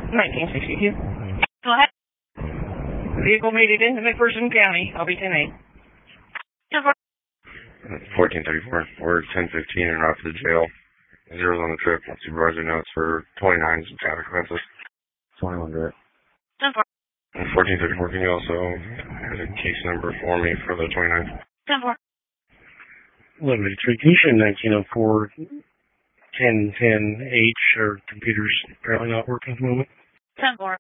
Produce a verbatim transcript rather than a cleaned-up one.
nineteen sixty-two. Go ahead. Vehicle made it into McPherson County. I'll be ten eight. ten four. fourteen thirty-four. We're ten fifteen and off to the jail. Zero's on the trip. Supervisor notes for twenty-nine some traffic offenses. twenty-one direct. ten four. fourteen thirty-four, can you also have a case number for me for the twenty-nine? ten four. eleven eighty-three, can you show nineteen oh four ten ten H? Our computer's apparently not working at the moment. ten four.